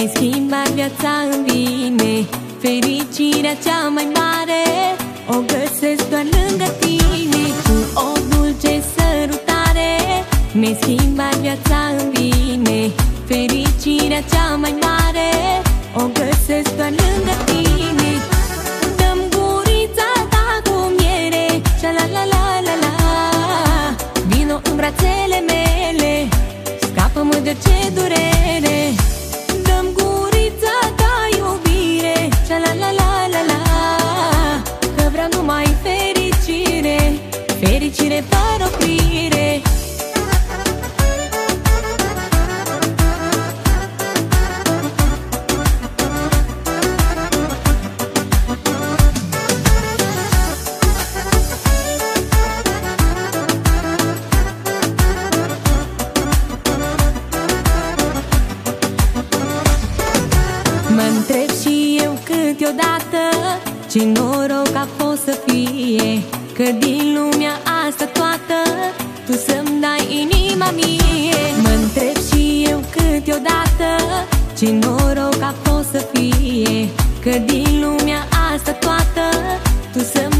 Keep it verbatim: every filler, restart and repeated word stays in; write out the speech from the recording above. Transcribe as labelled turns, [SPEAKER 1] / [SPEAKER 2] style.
[SPEAKER 1] Mi-ai schimbat viața în bine, fericirea cea mai mare o găsesc doar lângă tine. Cu o dulce sărutare mi-ai schimbat viața în bine, fericirea cea mai mare o găsesc doar lângă tine. Dă-mi gurița ta cu miere, sha-la-la-la-la-la, vino în brațele mele, scapă-mă de ce durere. Dă-mi gurița ta iubire, sha-la-la-la-la-la, că vreau numai fericire, fericire fără oprire. Mă-ntreb și eu câteodată ce noroc a fost să fie, că din lumea asta toată tu să-mi dai inima mie. Mă-ntreb și eu câteodată ce noroc a fost să fie, că din lumea asta toată tu să-mi